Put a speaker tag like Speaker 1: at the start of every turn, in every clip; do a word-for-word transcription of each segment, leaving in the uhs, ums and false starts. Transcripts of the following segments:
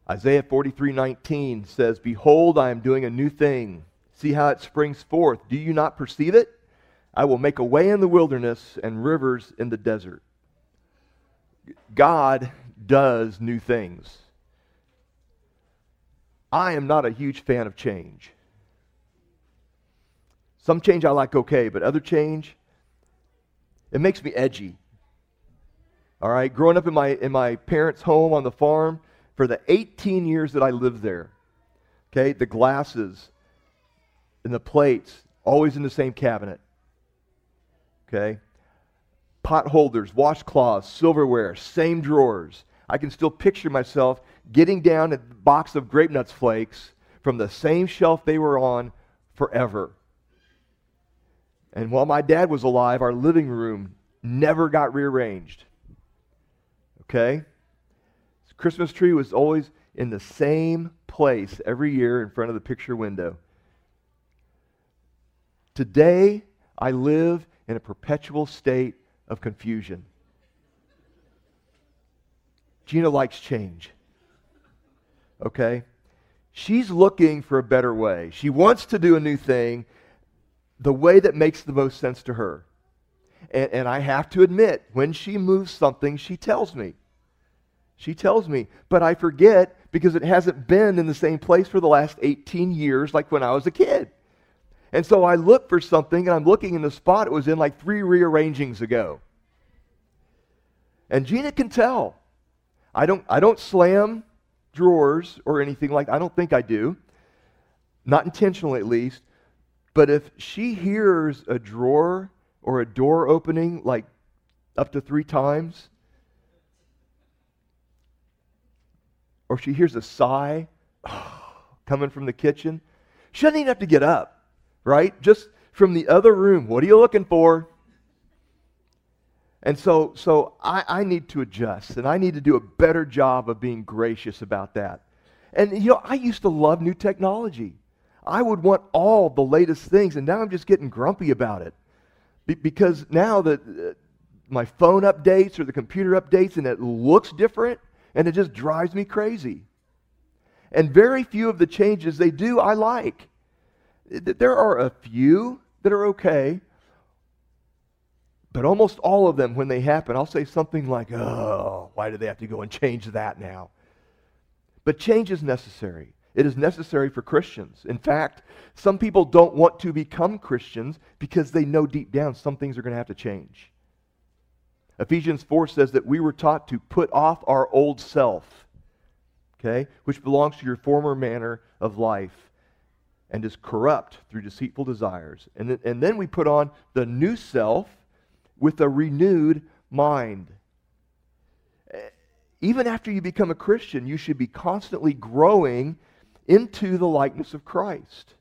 Speaker 1: Isaiah forty-three nineteen says, "Behold, I am doing a new thing. See how it springs forth. Do you not perceive it? I will make a way in the wilderness and rivers in the desert." God does new things. I am not a huge fan of change. Some change I like okay, but other change, it makes me edgy. All right, growing up in my in my parents' home on the farm for the eighteen years that I lived there, okay, the glasses and the plates always in the same cabinet. Okay, pot holders, washcloths, silverware, same drawers. I can still picture myself getting down a box of Grape Nuts flakes from the same shelf they were on forever. And while my dad was alive, our living room never got rearranged. Okay? The Christmas tree was always in the same place every year in front of the picture window. Today, I live in a perpetual state of confusion. Gina likes change. Okay? She's looking for a better way. She wants to do a new thing the way that makes the most sense to her. And, and I have to admit, when she moves something, she tells me. She tells me, but I forget because it hasn't been in the same place for the last eighteen years like when I was a kid. And so I look for something, and I'm looking in the spot it was in like three rearrangings ago. And Gina can tell. I don't, I don't slam drawers or anything like that. I don't think I do. Not intentionally, at least. But if she hears a drawer or a door opening like up to three times, or she hears a sigh coming from the kitchen, she doesn't even have to get up, right? Just from the other room, what are you looking for? And so, so I, I need to adjust, and I need to do a better job of being gracious about that. And you know, I used to love new technology. I would want all the latest things, and now I'm just getting grumpy about it. Be- because now that uh, my phone updates or the computer updates, and it looks different, and it just drives me crazy. And very few of the changes they do I like. There are a few that are okay, but almost all of them, when they happen, I'll say something like, "Oh, why do they have to go and change that now?" But change is necessary. It is necessary for Christians. In fact, some people don't want to become Christians because they know deep down some things are going to have to change. Ephesians four says that we were taught to put off our old self, okay, which belongs to your former manner of life and is corrupt through deceitful desires. And, th- and then we put on the new self with a renewed mind. Even after you become a Christian, you should be constantly growing into the likeness of Christ.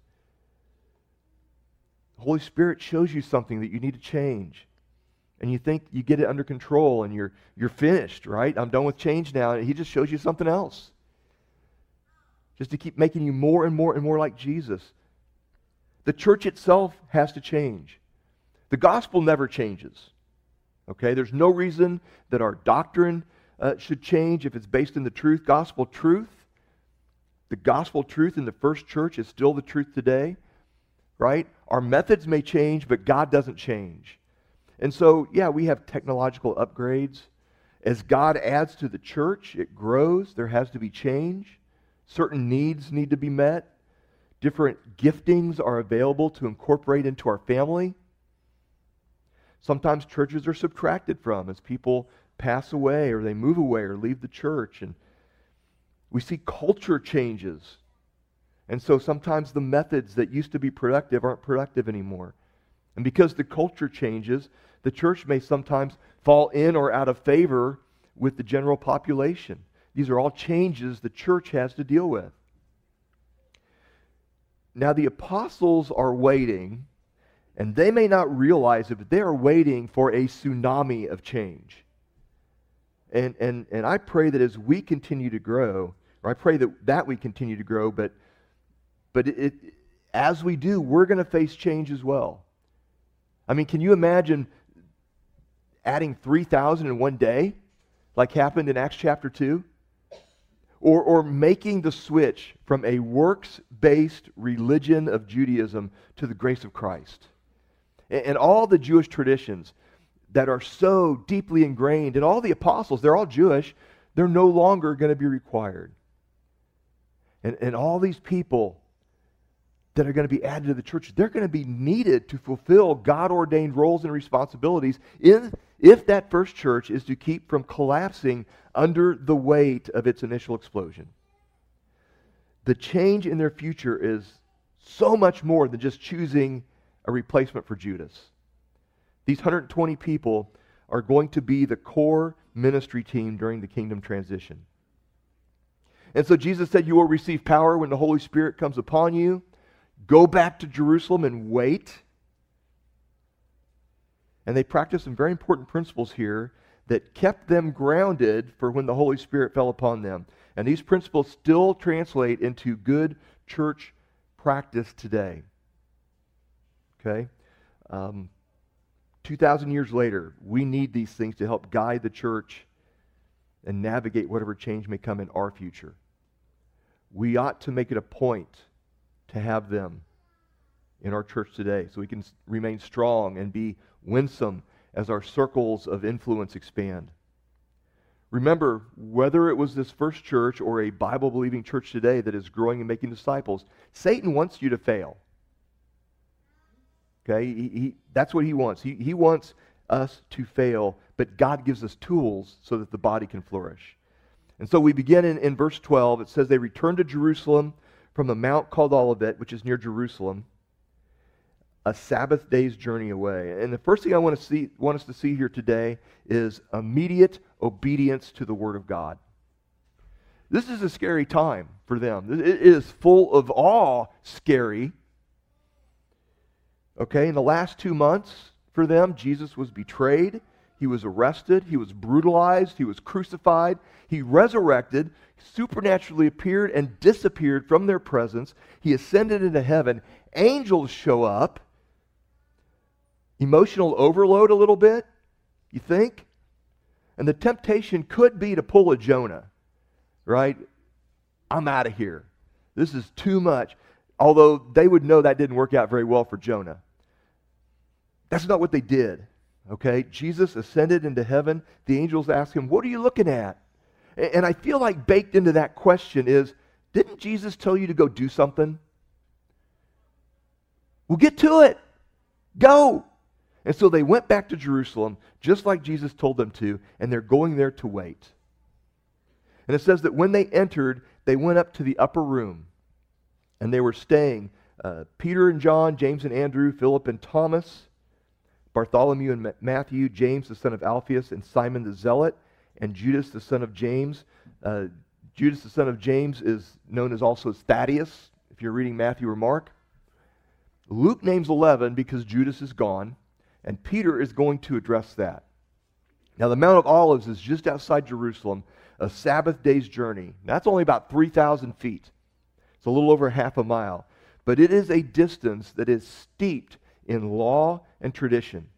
Speaker 1: The Holy Spirit shows you something that you need to change. And you think you get it under control and you're you're finished, right? I'm done with change now. And He just shows you something else. Just to keep making you more and more and more like Jesus. The church itself has to change. The gospel never changes. Okay? There's no reason that our doctrine uh, should change if it's based in the truth. Gospel truth. The gospel truth in the first church is still the truth today, right? Our methods may change, but God doesn't change. And so, yeah, we have technological upgrades. As God adds to the church, it grows. There has to be change. Certain needs need to be met. Different giftings are available to incorporate into our family. Sometimes churches are subtracted from as people pass away or they move away or leave the church. And we see culture changes. And so sometimes the methods that used to be productive aren't productive anymore. And because the culture changes, the church may sometimes fall in or out of favor with the general population. These are all changes the church has to deal with. Now the apostles are waiting, and they may not realize it, but they are waiting for a tsunami of change. And, and, and I pray that as we continue to grow, or I pray that, that we continue to grow, but, but it, it, as we do, we're going to face change as well. I mean, can you imagine adding three thousand in one day, like happened in Acts chapter two? or, or making the switch from a works-based religion of Judaism to the grace of Christ. And, and all the Jewish traditions that are so deeply ingrained, and all the apostles, they're all Jewish, they're no longer going to be required. And, and all these people that are going to be added to the church, they're going to be needed to fulfill God-ordained roles and responsibilities in, if that first church is to keep from collapsing under the weight of its initial explosion. The change in their future is so much more than just choosing a replacement for Judas. These one hundred twenty people are going to be the core ministry team during the kingdom transition. And so Jesus said, you will receive power when the Holy Spirit comes upon you. Go back to Jerusalem and wait. And they practiced some very important principles here that kept them grounded for when the Holy Spirit fell upon them. And these principles still translate into good church practice today. Okay? Um, two thousand years later, we need these things to help guide the church and navigate whatever change may come in our future. We ought to make it a point to have them in our church today so we can remain strong and be winsome as our circles of influence expand. Remember, whether it was this first church or a Bible-believing church today that is growing and making disciples, Satan wants you to fail. Okay, he, he, that's what he wants. He, he wants us to fail, but God gives us tools so that the body can flourish. And so we begin in, in verse twelve. It says, they returned to Jerusalem from a mount called Olivet, which is near Jerusalem, a Sabbath day's journey away. And the first thing I want to see, want us to see here today is immediate obedience to the Word of God. This is a scary time for them. It is full of awe, scary. Okay, in the last two months for them, Jesus was betrayed, he was arrested, he was brutalized, he was crucified, he resurrected, supernaturally appeared and disappeared from their presence. He ascended into heaven. Angels show up. Emotional overload a little bit, you think? And the temptation could be to pull a Jonah, right? I'm out of here. This is too much. Although they would know that didn't work out very well for Jonah. That's not what they did. Okay? Jesus ascended into heaven. The angels asked him, what are you looking at? And I feel like baked into that question is, didn't Jesus tell you to go do something? Well, get to it. Go. And so they went back to Jerusalem, just like Jesus told them to, and they're going there to wait. And it says that when they entered, they went up to the upper room, and they were staying, uh, Peter and John, James and Andrew, Philip and Thomas, Bartholomew and Matthew, James the son of Alphaeus, and Simon the Zealot, and Judas the son of James. Uh, Judas the son of James is known as also as Thaddeus, if you're reading Matthew or Mark. Luke names eleven because Judas is gone, and Peter is going to address that. Now the Mount of Olives is just outside Jerusalem, a Sabbath day's journey. That's only about three thousand feet. It's a little over half a mile. But it is a distance that is steeped in law and tradition.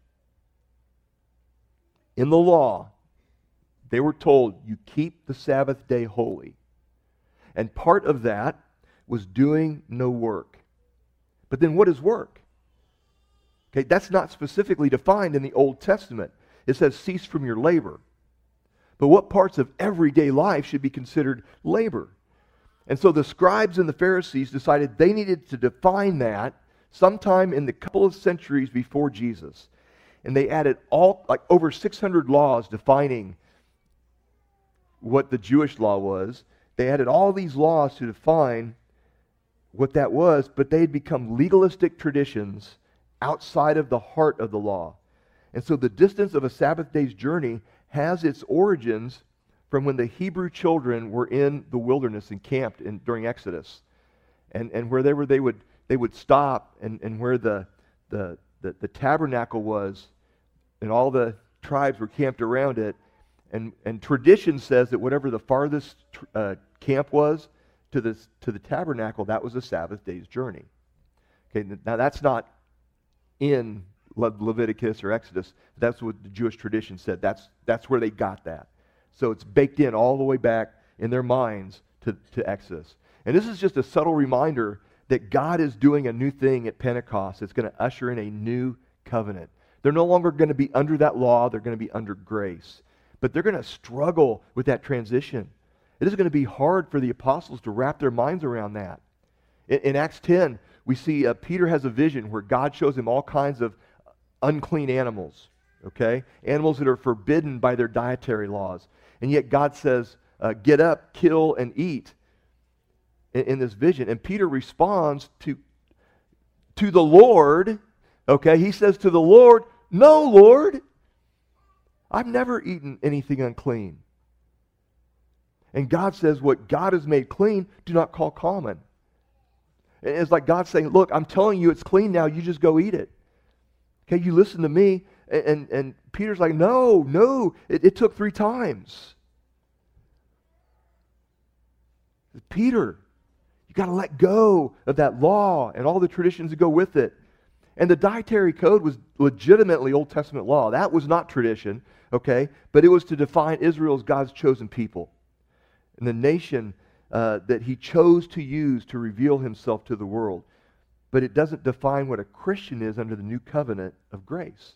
Speaker 1: In the law, they were told, you keep the Sabbath day holy. And part of that was doing no work. But then what is work? Okay, that's not specifically defined in the Old Testament. It says cease from your labor. But what parts of everyday life should be considered labor? And so the scribes and the Pharisees decided they needed to define that sometime in the couple of centuries before Jesus. And they added all, like over six hundred laws defining what the Jewish law was. They added all these laws to define what that was, but they had become legalistic traditions outside of the heart of the law. And so the distance of a Sabbath day's journey has its origins from when the Hebrew children were in the wilderness and camped in, during Exodus. And, and where they were, they would they would stop, and, and where the, the, the, the tabernacle was, and all the tribes were camped around it. And, and tradition says that whatever the farthest uh, camp was to, this, to the tabernacle, that was a Sabbath day's journey. Okay, now that's not in Le- Leviticus or Exodus. That's what the Jewish tradition said. That's, that's where they got that. So it's baked in all the way back in their minds to, to Exodus. And this is just a subtle reminder that God is doing a new thing at Pentecost. It's going to usher in a new covenant. They're no longer going to be under that law. They're going to be under grace. But they're going to struggle with that transition. It is going to be hard for the apostles to wrap their minds around that. In, in Acts ten, we see uh, Peter has a vision where God shows him all kinds of unclean animals, okay? Animals that are forbidden by their dietary laws. And yet God says, uh, get up, kill, and eat in, in this vision. And Peter responds to, to the Lord, okay? He says to the Lord, no, Lord, I've never eaten anything unclean. And God says, what God has made clean, do not call common. And it's like God saying, look, I'm telling you it's clean now, you just go eat it. Okay, you listen to me. And, and, and Peter's like, no, no, it, it took three times. Peter, you got to let go of that law and all the traditions that go with it. And the dietary code was legitimately Old Testament law. That was not tradition, okay? But it was to define Israel as God's chosen people. And the nation uh, that he chose to use to reveal himself to the world. But it doesn't define what a Christian is under the new covenant of grace.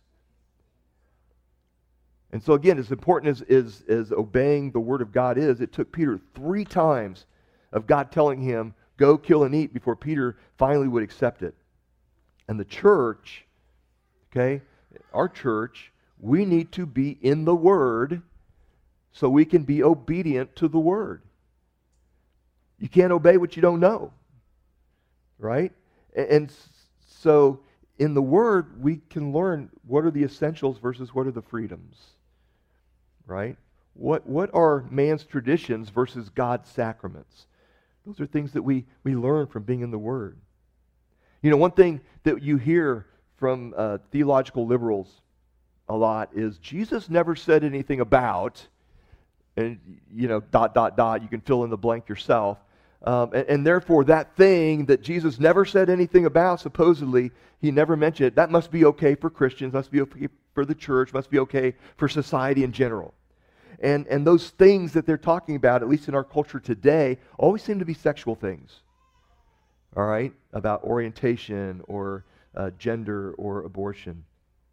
Speaker 1: And so again, as important as, as, as obeying the word of God is, it took Peter three times of God telling him, go kill and eat, before Peter finally would accept it. And the church, okay, our church, we need to be in the Word so we can be obedient to the Word. You can't obey what you don't know, right? And so in the Word, we can learn what are the essentials versus what are the freedoms, right? What, what are man's traditions versus God's sacraments? Those are things that we, we learn from being in the Word. You know, one thing that you hear from uh, theological liberals a lot is Jesus never said anything about, and, you know, dot, dot, dot, you can fill in the blank yourself. Um, and, and therefore, that thing that Jesus never said anything about, supposedly, he never mentioned it, that must be okay for Christians, must be okay for the church, must be okay for society in general. And, and those things that they're talking about, at least in our culture today, always seem to be sexual things. All right, about orientation or uh, gender or abortion.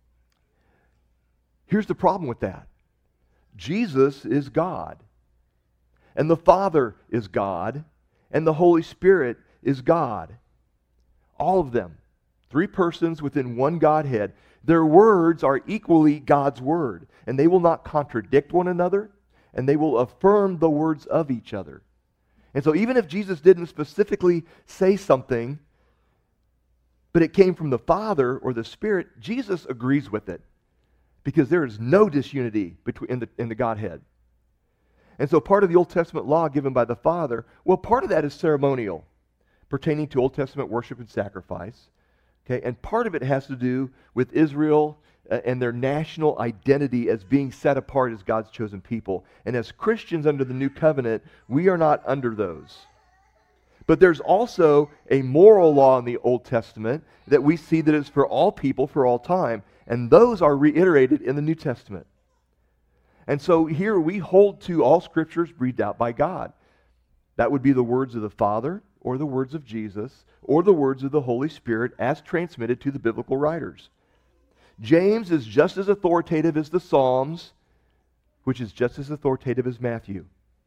Speaker 1: Here's the problem with that. Jesus is God, and the Father is God, and the Holy Spirit is God. All of them, three persons within one Godhead. Their words are equally God's word, and they will not contradict one another, and they will affirm the words of each other. And so even if Jesus didn't specifically say something, but it came from the Father or the Spirit, Jesus agrees with it, because there is no disunity between in the, in the Godhead. And so part of the Old Testament law given by the Father, well, part of that is ceremonial, pertaining to Old Testament worship and sacrifice. Okay, and part of it has to do with Israel uh, and their national identity as being set apart as God's chosen people. And as Christians under the new covenant, we are not under those. But there's also a moral law in the Old Testament that we see that is for all people for all time. And those are reiterated in the New Testament. And so here we hold to all scriptures breathed out by God. That would be the words of the Father, or the words of Jesus, or the words of the Holy Spirit as transmitted to the biblical writers. James is just as authoritative as the Psalms, which is just as authoritative as Matthew.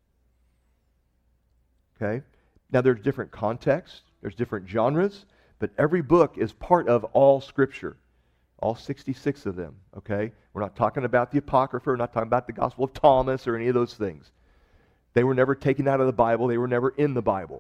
Speaker 1: Okay? Now there's different contexts, there's different genres, but every book is part of all Scripture. All sixty-six of them, okay? We're not talking about the Apocrypha, we're not talking about the Gospel of Thomas or any of those things. They were never taken out of the Bible, they were never in the Bible.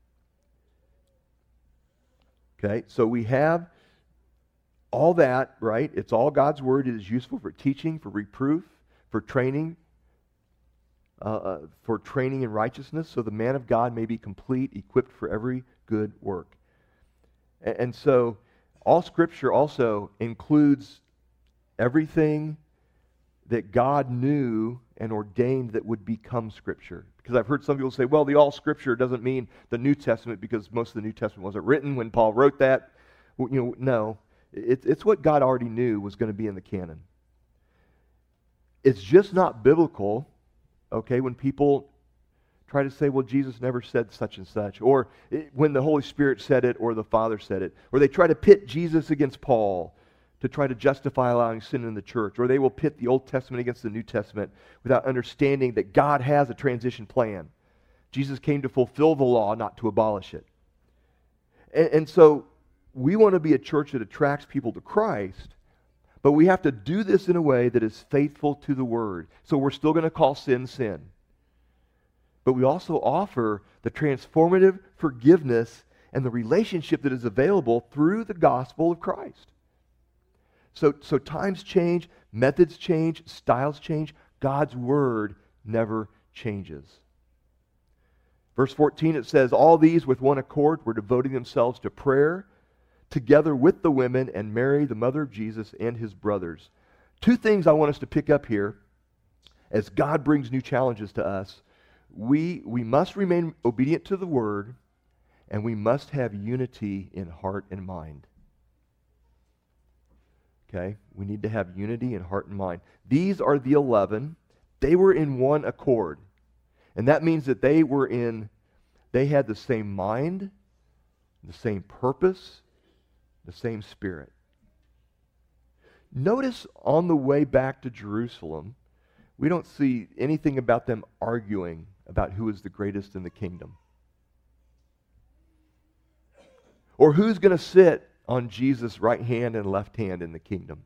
Speaker 1: Okay, so we have all that, right? It's all God's Word. It is useful for teaching, for reproof, for training, uh, uh, for training in righteousness, so the man of God may be complete, equipped for every good work. And, and so all Scripture also includes everything that God knew and ordained that would become Scripture. Because I've heard some people say, well, the all Scripture doesn't mean the New Testament because most of the New Testament wasn't written when Paul wrote that. Well, you know, no. It, it's what God already knew was going to be in the canon. It's just not biblical, okay, when people try to say, well, Jesus never said such and such, or it, when the Holy Spirit said it, or the Father said it, or they try to pit Jesus against Paul to try to justify allowing sin in the church, or they will pit the Old Testament against the New Testament without understanding that God has a transition plan. Jesus came to fulfill the law, not to abolish it. And, and so we want to be a church that attracts people to Christ, but we have to do this in a way that is faithful to the Word. So we're still going to call sin, sin. But we also offer the transformative forgiveness and the relationship that is available through the gospel of Christ. So, so times change, methods change, styles change. God's Word never changes. Verse fourteen, it says, all these with one accord were devoting themselves to prayer, together with the women, and Mary, the mother of Jesus, and his brothers. Two things I want us to pick up here as God brings new challenges to us. We, we must remain obedient to the Word, and we must have unity in heart and mind. Okay? We need to have unity in heart and mind. These are the eleven. They were in one accord. And that means that they were in, they had the same mind, the same purpose, the same spirit. Notice on the way back to Jerusalem, we don't see anything about them arguing about who is the greatest in the kingdom, or who's going to sit on Jesus' right hand and left hand in the kingdom.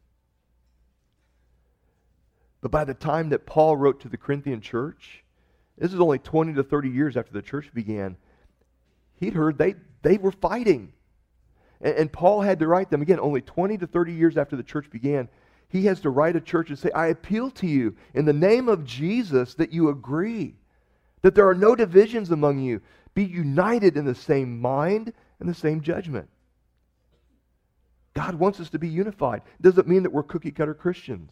Speaker 1: But by the time that Paul wrote to the Corinthian church, this is only twenty to thirty years after the church began, he'd heard they, they were fighting. And, and Paul had to write them, again, only twenty to thirty years after the church began. He has to write a church and say, I appeal to you in the name of Jesus that you agree, that there are no divisions among you. Be united in the same mind and the same judgment. God wants us to be unified. It doesn't mean that we're cookie-cutter Christians.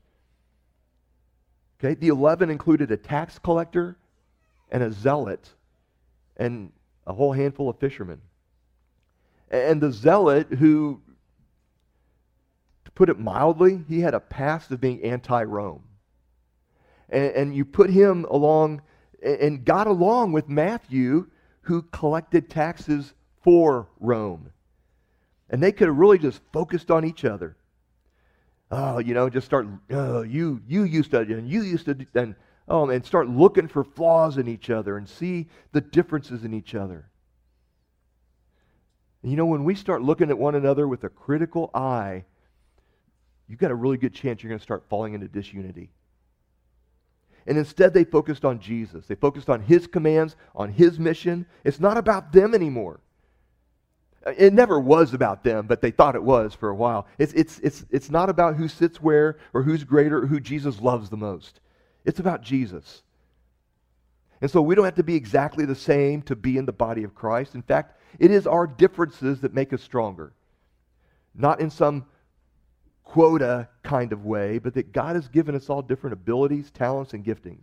Speaker 1: Okay, the eleven included a tax collector and a zealot and a whole handful of fishermen. And the zealot, who, to put it mildly, he had a past of being anti-Rome. And, and you put him along and got along with Matthew, who collected taxes for Rome. And they could have really just focused on each other. Oh, you know, just start, oh, you you used to, and you used to, and oh, and start looking for flaws in each other and see the differences in each other. And you know, when we start looking at one another with a critical eye, you've got a really good chance you're going to start falling into disunity. And instead, they focused on Jesus. They focused on His commands, on His mission. It's not about them anymore. It never was about them, but they thought it was for a while. It's, it's, it's, it's not about who sits where or who's greater or who Jesus loves the most. It's about Jesus. And so we don't have to be exactly the same to be in the body of Christ. In fact, it is our differences that make us stronger. Not in some quota kind of way, but that God has given us all different abilities, talents, and giftings.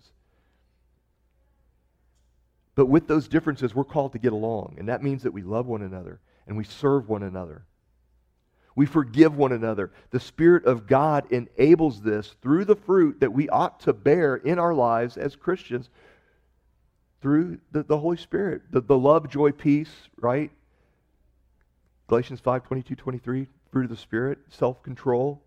Speaker 1: But with those differences, we're called to get along. And that means that we love one another. And we serve one another. We forgive one another. The Spirit of God enables this through the fruit that we ought to bear in our lives as Christians through the, the Holy Spirit. The, the love, joy, peace, right? Galatians five, twenty-two, twenty-three, fruit of the Spirit, self-control.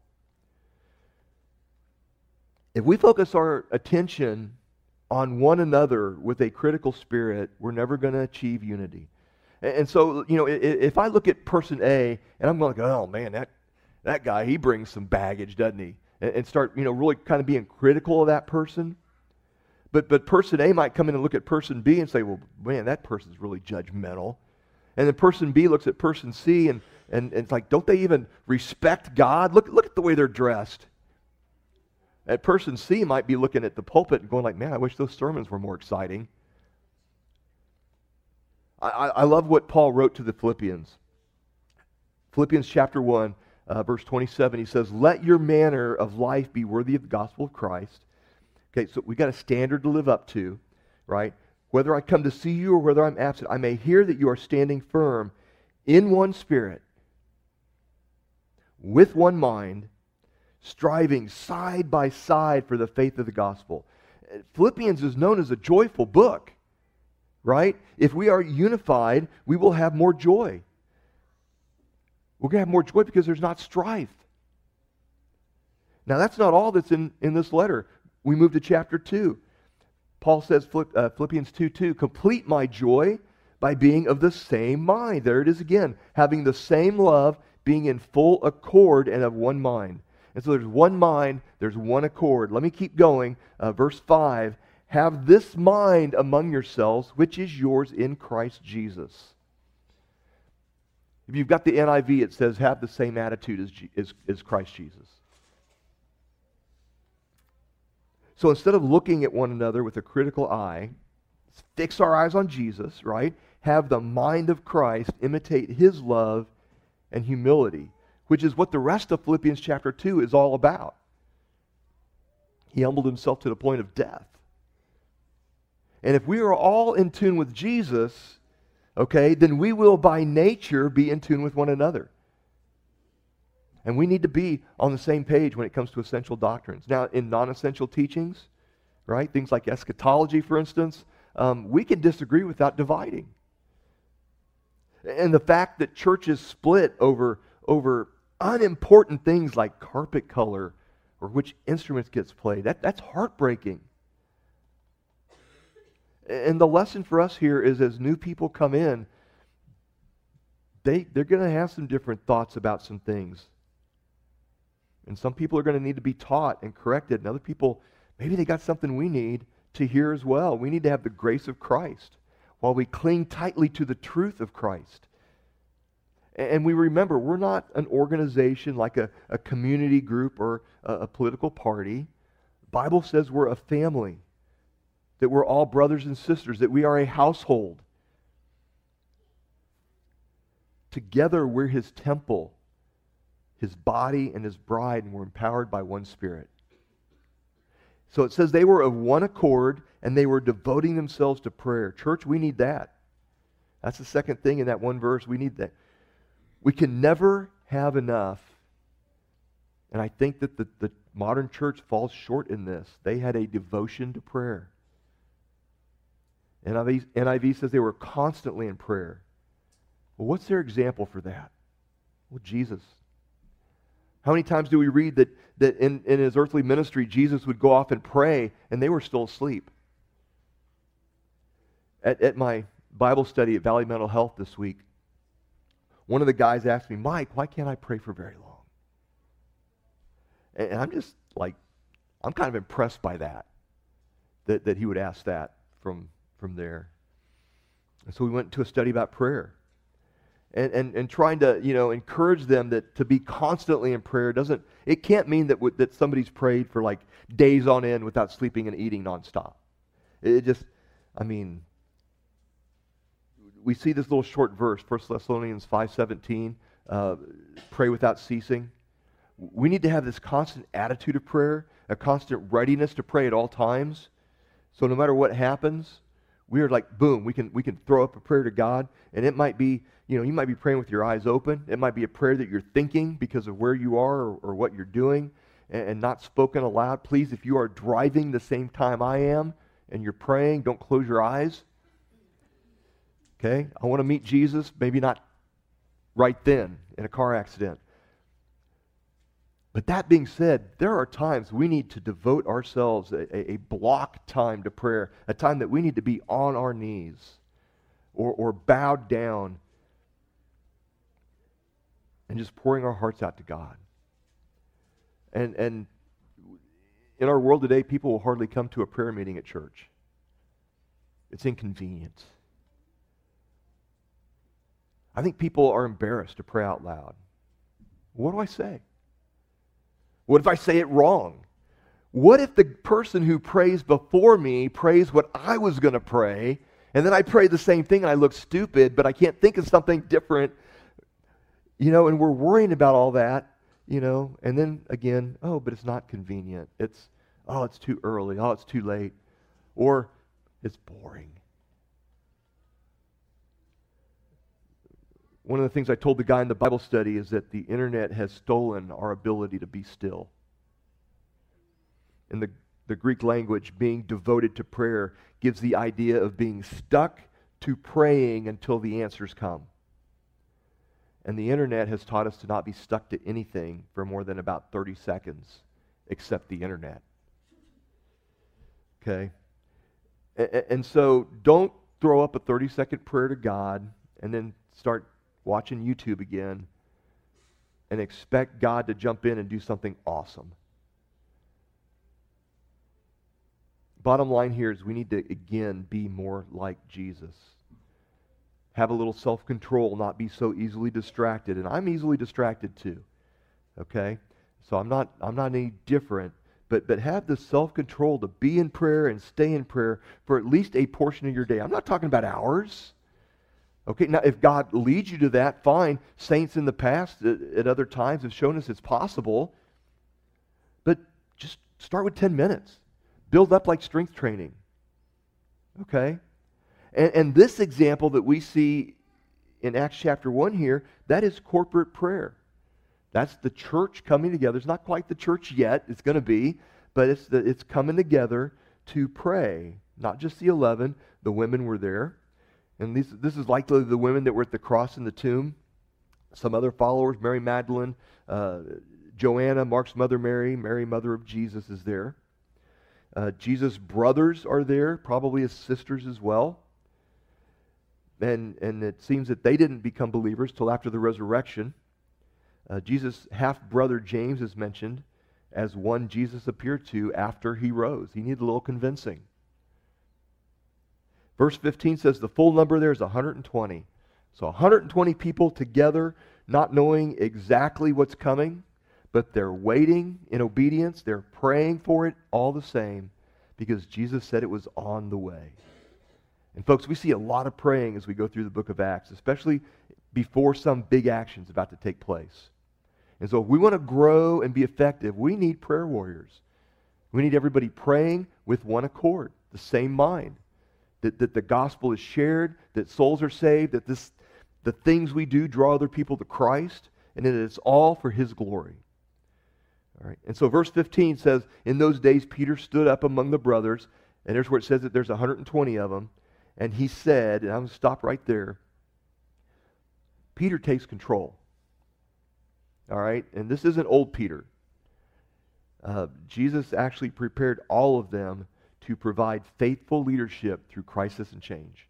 Speaker 1: If we focus our attention on one another with a critical spirit, we're never going to achieve unity. And so, you know, if I look at person A, and I'm like, oh man, that that guy, he brings some baggage, doesn't he? And start, you know, really kind of being critical of that person. But but person A might come in and look at person B and say, well, man, that person's really judgmental. And then person B looks at person C, and, and, and it's like, don't they even respect God? Look, look at the way they're dressed. And person C might be looking at the pulpit and going like, man, I wish those sermons were more exciting. I, I love what Paul wrote to the Philippians. Philippians chapter one, uh, verse twenty-seven, he says, let your manner of life be worthy of the gospel of Christ. Okay, so we got a standard to live up to, right? Whether I come to see you or whether I'm absent, I may hear that you are standing firm in one spirit, with one mind, striving side by side for the faith of the gospel. Philippians is known as a joyful book, right? If we are unified, we will have more joy. We're going to have more joy because there's not strife. Now, that's not all that's in, in this letter. We move to chapter two. Paul says, Philippians two two, complete my joy by being of the same mind. There it is again, having the same love, being in full accord and of one mind. And so there's one mind, there's one accord. Let me keep going. Uh, verse five, have this mind among yourselves, which is yours in Christ Jesus. If you've got the N I V, it says, have the same attitude as, G- as, as Christ Jesus. So instead of looking at one another with a critical eye, fix our eyes on Jesus, right? Have the mind of Christ, imitate his love and humility, which is what the rest of Philippians chapter two is all about. He humbled himself to the point of death. And if we are all in tune with Jesus, okay, then we will by nature be in tune with one another. And we need to be on the same page when it comes to essential doctrines. Now, in non-essential teachings, right, things like eschatology, for instance, um, we can disagree without dividing. And the fact that churches split over, over unimportant things like carpet color or which instruments gets played, that, that's heartbreaking. And the lesson for us here is as new people come in, they, they're going to have some different thoughts about some things. And some people are going to need to be taught and corrected. And other people, maybe they got something we need to hear as well. We need to have the grace of Christ while we cling tightly to the truth of Christ. And we remember, we're not an organization like a, a community group or a, a political party. The Bible says we're a family, that we're all brothers and sisters, that we are a household. Together we're his temple, his body and his bride, and we're empowered by one Spirit. So it says they were of one accord, and they were devoting themselves to prayer. Church, we need that. That's the second thing in that one verse. We need that. We can never have enough. And I think that the, the modern church falls short in this. They had a devotion to prayer. N I V, N I V says they were constantly in prayer. Well, what's their example for that? Well, Jesus. How many times do we read that, that in, in his earthly ministry, Jesus would go off and pray, and they were still asleep? At, at my Bible study at Valley Mental Health this week, one of the guys asked me, Mike, why can't I pray for very long? And, and I'm just like, I'm kind of impressed by that, that, that he would ask that from, from there. And so we went to a study about prayer. And, and and trying to, you know, encourage them that to be constantly in prayer doesn't, it can't mean that w- that somebody's prayed for like days on end without sleeping and eating nonstop. It, it just, I mean, we see this little short verse, First Thessalonians five seventeen, uh, pray without ceasing. We need to have this constant attitude of prayer, a constant readiness to pray at all times. So no matter what happens, we are like, boom, we can we can throw up a prayer to God, and it might be, you know, you might be praying with your eyes open. It might be a prayer that you're thinking because of where you are or, or what you're doing, and, and not spoken aloud. Please, if you are driving the same time I am and you're praying, don't close your eyes. Okay? I want to meet Jesus, maybe not right then in a car accident. But that being said, there are times we need to devote ourselves a, a, a block time to prayer, a time that we need to be on our knees or, or bowed down and just pouring our hearts out to God. And, and in our world today, people will hardly come to a prayer meeting at church. It's inconvenient. I think people are embarrassed to pray out loud. What do I say? What if I say it wrong? What if the person who prays before me prays what I was going to pray, and then I pray the same thing and I look stupid, but I can't think of something different? You know, and we're worrying about all that, you know, and then again, oh, but it's not convenient. It's, oh, it's too early. Oh, it's too late. Or it's boring. One of the things I told the guy in the Bible study is that the internet has stolen our ability to be still. And the, the Greek language, being devoted to prayer, gives the idea of being stuck to praying until the answers come. And the internet has taught us to not be stuck to anything for more than about thirty seconds, except the internet. Okay? And so don't throw up a thirty-second prayer to God and then start watching YouTube again and expect God to jump in and do something awesome. Bottom line here is we need to, again, be more like Jesus. Have a little self-control, not be so easily distracted. And I'm easily distracted too. Okay? So I'm not I'm not any different, but but have the self-control to be in prayer and stay in prayer for at least a portion of your day. I'm not talking about hours. Okay, now if God leads you to that, fine. Saints in the past at, at other times have shown us it's possible. But just start with ten minutes. Build up like strength training. Okay? And, and this example that we see in Acts chapter one here, that is corporate prayer. That's the church coming together. It's not quite the church yet. It's going to be. But it's, the, it's coming together to pray. Not just the eleven. The women were there. And these, this is likely the women that were at the cross and the tomb. Some other followers, Mary Magdalene, uh, Joanna, Mark's mother Mary, Mary, mother of Jesus, is there. Uh, Jesus' brothers are there, probably his sisters as well. And, and it seems that they didn't become believers till after the resurrection. Uh, Jesus' half-brother James is mentioned as one Jesus appeared to after he rose. He needed a little convincing. Verse fifteen says the full number there is one hundred twenty. So one hundred twenty people together, not knowing exactly what's coming, but they're waiting in obedience. They're praying for it all the same because Jesus said it was on the way. And folks, we see a lot of praying as we go through the book of Acts, especially before some big action's about to take place. And so if we want to grow and be effective, we need prayer warriors. We need everybody praying with one accord, the same mind. That, that the gospel is shared, that souls are saved, that this, the things we do draw other people to Christ, and that it's all for His glory. All right. And so verse fifteen says, in those days Peter stood up among the brothers, and there's where it says that there's one hundred twenty of them, and he said, and I'm going to stop right there, Peter takes control. All right? And this isn't old Peter. Uh, Jesus actually prepared all of them to provide faithful leadership through crisis and change.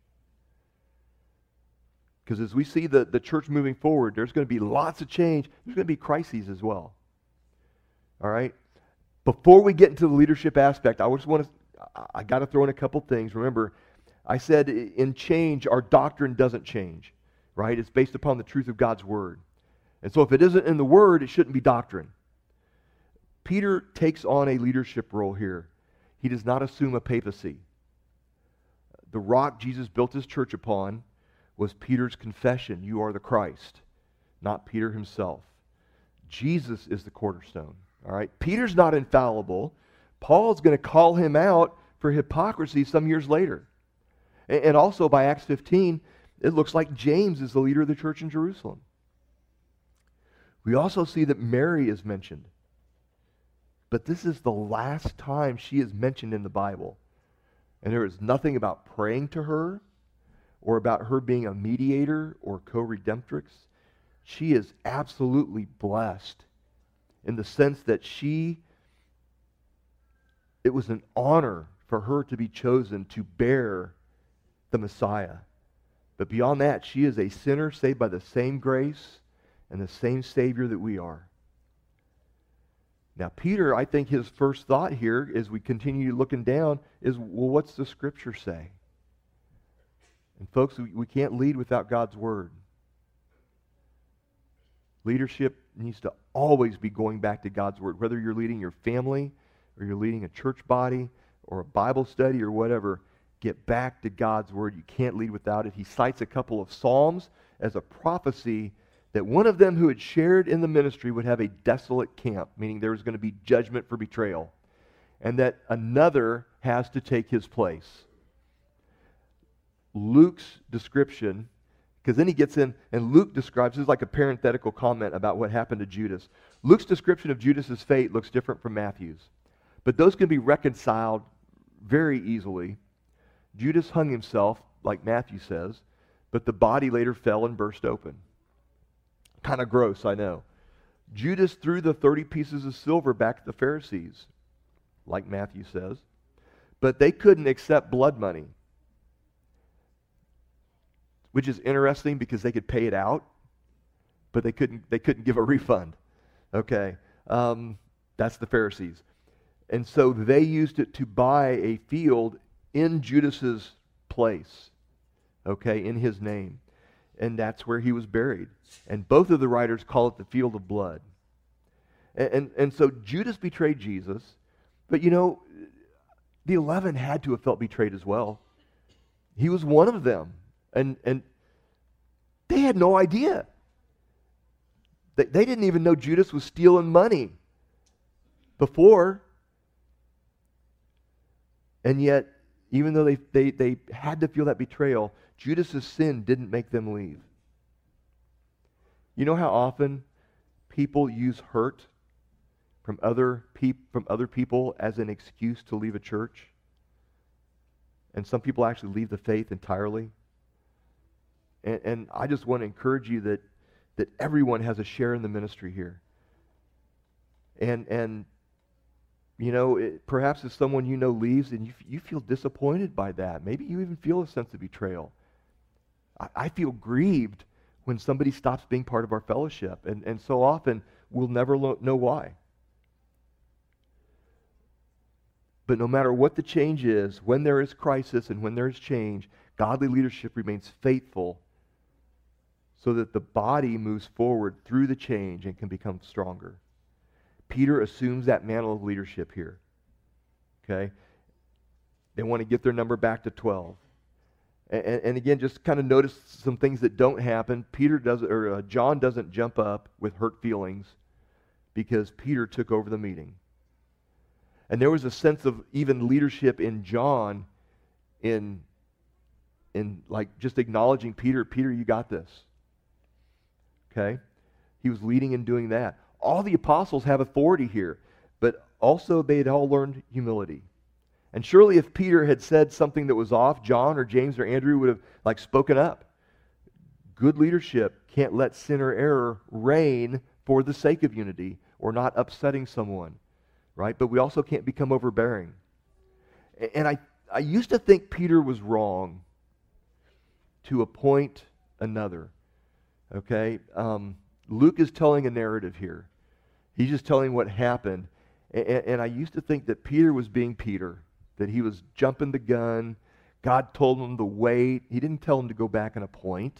Speaker 1: Because as we see the, the church moving forward, there's going to be lots of change. There's going to be crises as well. All right? Before we get into the leadership aspect, I just want to, I got to throw in a couple things. Remember, I said in change, our doctrine doesn't change, right? It's based upon the truth of God's Word. And so if it isn't in the Word, it shouldn't be doctrine. Peter takes on a leadership role here. He does not assume a papacy. The rock Jesus built his church upon was Peter's confession, you are the Christ, not Peter himself. Jesus is the cornerstone. All right? Peter's not infallible. Paul's going to call him out for hypocrisy some years later. And also by Acts fifteen, it looks like James is the leader of the church in Jerusalem. We also see that Mary is mentioned. But this is the last time she is mentioned in the Bible. And there is nothing about praying to her or about her being a mediator or co-redemptrix. She is absolutely blessed in the sense that she, it was an honor for her to be chosen to bear the Messiah. But beyond that, she is a sinner saved by the same grace and the same Savior that we are. Now, Peter, I think his first thought here, as we continue looking down, is, well, what's the Scripture say? And folks, we, we can't lead without God's Word. Leadership needs to always be going back to God's Word. Whether you're leading your family, or you're leading a church body, or a Bible study, or whatever, get back to God's Word. You can't lead without it. He cites a couple of Psalms as a prophecy that one of them who had shared in the ministry would have a desolate camp, meaning there was going to be judgment for betrayal, and that another has to take his place. Luke's description, because then he gets in, and Luke describes, this is like a parenthetical comment about what happened to Judas. Luke's description of Judas's fate looks different from Matthew's. But those can be reconciled very easily. Judas hung himself, like Matthew says, but the body later fell and burst open. Kind of gross, I know. Judas threw the thirty pieces of silver back at the Pharisees, like Matthew says, but they couldn't accept blood money, which is interesting because they could pay it out, but they couldn't they couldn't give a refund. Okay, um, that's the Pharisees. And so they used it to buy a field in Judas's place, okay, in his name. And that's where he was buried. And both of the writers call it the field of blood. And, and, and so Judas betrayed Jesus, but you know, the eleven had to have felt betrayed as well. He was one of them. And, and they had no idea. They, they didn't even know Judas was stealing money before. And yet, even though they, they, they had to feel that betrayal, Judas' sin didn't make them leave. You know how often people use hurt from other, peop- from other people as an excuse to leave a church? And some people actually leave the faith entirely. And, and I just want to encourage you that, that everyone has a share in the ministry here. And, and you know, it, perhaps if someone you know leaves and you, you feel disappointed by that, maybe you even feel a sense of betrayal. I, I feel grieved when somebody stops being part of our fellowship, and, and so often we'll never lo- know why. But no matter what the change is, when there is crisis and when there is change, godly leadership remains faithful so that the body moves forward through the change and can become stronger. Peter assumes that mantle of leadership here. Okay? They want to get their number back to twelve. And, and again, just kind of notice some things that don't happen. Peter doesn't, or uh, John doesn't jump up with hurt feelings because Peter took over the meeting. And there was a sense of even leadership in John in, in like just acknowledging Peter, Peter, you got this. Okay? He was leading and doing that. All the apostles have authority here, but also they had all learned humility. And surely if Peter had said something that was off, John or James or Andrew would have like spoken up. Good leadership can't let sin or error reign for the sake of unity or not upsetting someone, right? But we also can't become overbearing. And I, I used to think Peter was wrong to appoint another, okay? Um, Luke is telling a narrative here. He's just telling what happened. And, and I used to think that Peter was being Peter, that he was jumping the gun. God told him to wait. He didn't tell him to go back and appoint.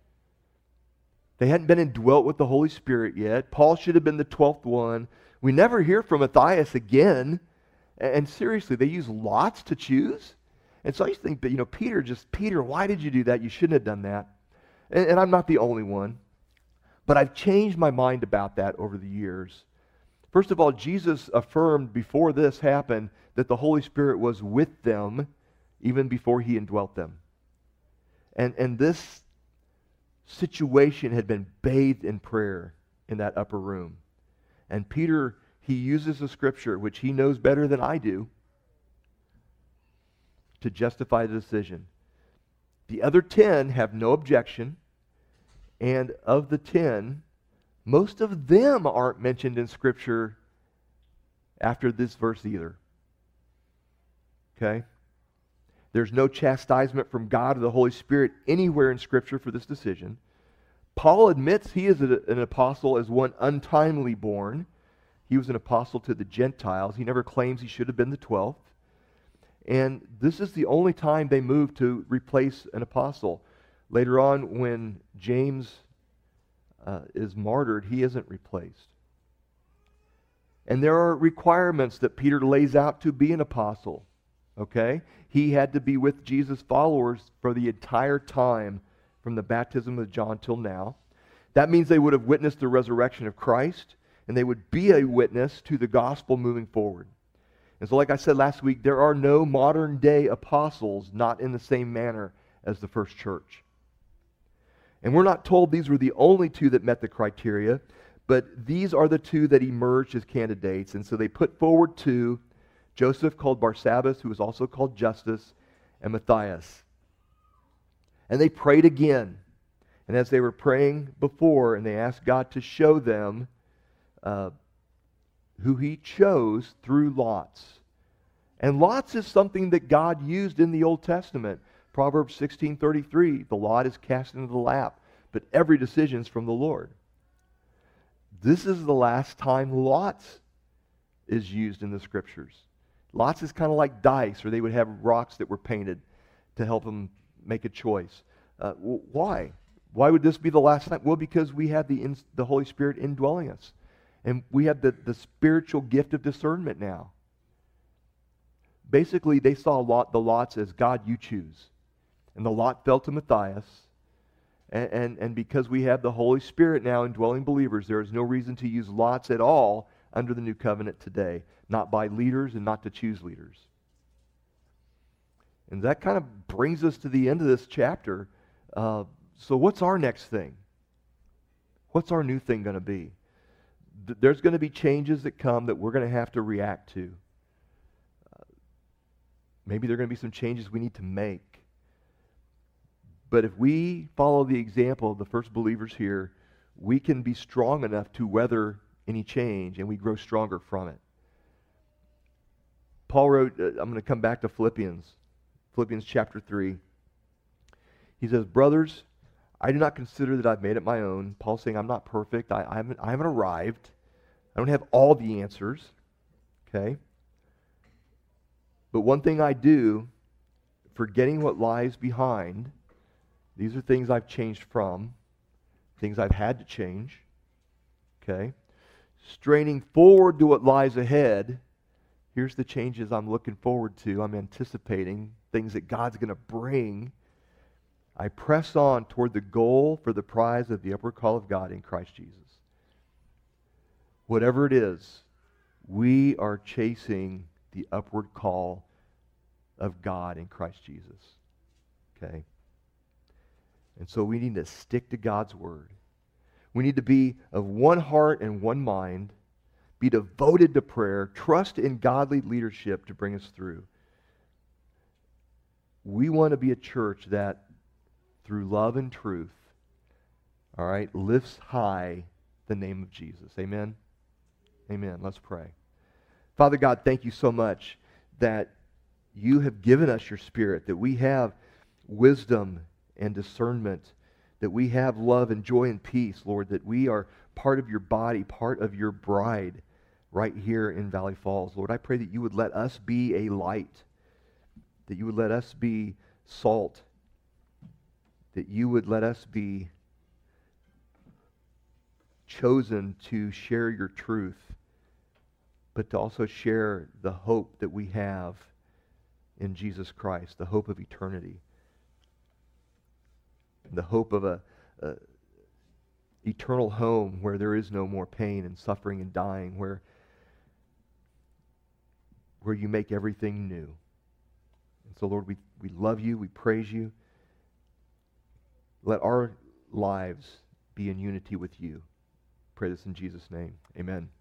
Speaker 1: They hadn't been indwelt with the Holy Spirit yet. Paul should have been the twelfth one. We never hear from Matthias again. And, and seriously, they use lots to choose. And so I used to think that, you know, Peter just, Peter, why did you do that? You shouldn't have done that. And, and I'm not the only one. But I've changed my mind about that over the years. First of all, Jesus affirmed before this happened that the Holy Spirit was with them even before he indwelt them. And, and this situation had been bathed in prayer in that upper room. And Peter, he uses a scripture, which he knows better than I do, to justify the decision. The other ten have no objection. And of the ten, most of them aren't mentioned in Scripture after this verse either. Okay? There's no chastisement from God or the Holy Spirit anywhere in Scripture for this decision. Paul admits he is a, an apostle as one untimely born. He was an apostle to the Gentiles. He never claims he should have been the twelfth. And this is the only time they move to replace an apostle. Later on, when James uh, is martyred, he isn't replaced. And there are requirements that Peter lays out to be an apostle. Okay? He had to be with Jesus' followers for the entire time from the baptism of John till now. That means they would have witnessed the resurrection of Christ, and they would be a witness to the gospel moving forward. And so like I said last week, there are no modern day apostles not in the same manner as the first church. And we're not told these were the only two that met the criteria, but these are the two that emerged as candidates. And so they put forward two. Joseph called Barsabbas, who was also called Justus, and Matthias. And they prayed again. And as they were praying before, and they asked God to show them uh, who he chose through lots. And lots is something that God used in the Old Testament. Proverbs sixteen thirty-three, the lot is cast into the lap, but every decision is from the Lord. This is the last time lots is used in the Scriptures. Lots is kind of like dice, or they would have rocks that were painted to help them make a choice. Uh, why? Why would this be the last time? Well, because we have the, in, the Holy Spirit indwelling us. And we have the, the spiritual gift of discernment now. Basically, they saw lot, the lots as God, you choose. And the lot fell to Matthias. And, and, and because we have the Holy Spirit now indwelling believers, there is no reason to use lots at all under the new covenant today. Not by leaders and not to choose leaders. And that kind of brings us to the end of this chapter. Uh, so what's our next thing? What's our new thing going to be? Th- there's going to be changes that come that we're going to have to react to. Uh, maybe there are going to be some changes we need to make. But if we follow the example of the first believers here, we can be strong enough to weather any change, and we grow stronger from it. Paul wrote, uh, I'm going to come back to Philippians, Philippians chapter three. He says, brothers, I do not consider that I've made it my own. Paul's saying I'm not perfect. I, I, haven't, I haven't arrived. I don't have all the answers. Okay? But one thing I do, forgetting what lies behind, these are things I've changed from, things I've had to change. Okay? Straining forward to what lies ahead, here's the changes I'm looking forward to. I'm anticipating things that God's going to bring. I press on toward the goal for the prize of the upward call of God in Christ Jesus. Whatever it is, we are chasing the upward call of God in Christ Jesus. Okay? And so we need to stick to God's word. We need to be of one heart and one mind, be devoted to prayer, trust in godly leadership to bring us through. We want to be a church that, through love and truth, all right, lifts high the name of Jesus. Amen? Amen. Let's pray. Father God, thank you so much that you have given us your Spirit, that we have wisdom and discernment, that we have love and joy and peace, Lord, that we are part of your body, part of your bride right here in Valley Falls. Lord, I pray that you would let us be a light, that you would let us be salt, that you would let us be chosen to share your truth, but to also share the hope that we have in Jesus Christ, the hope of eternity, the hope of a, a eternal home where there is no more pain and suffering and dying, where, where you make everything new. And so, Lord, we, we love you, we praise you. Let our lives be in unity with you. Pray this in Jesus' name. Amen.